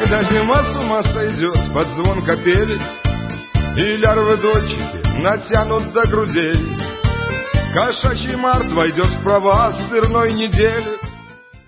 когда зима с ума сойдет под звон капели, и лярвы-дольчики натянут до грудей, кошачий март войдет в права сырной недели,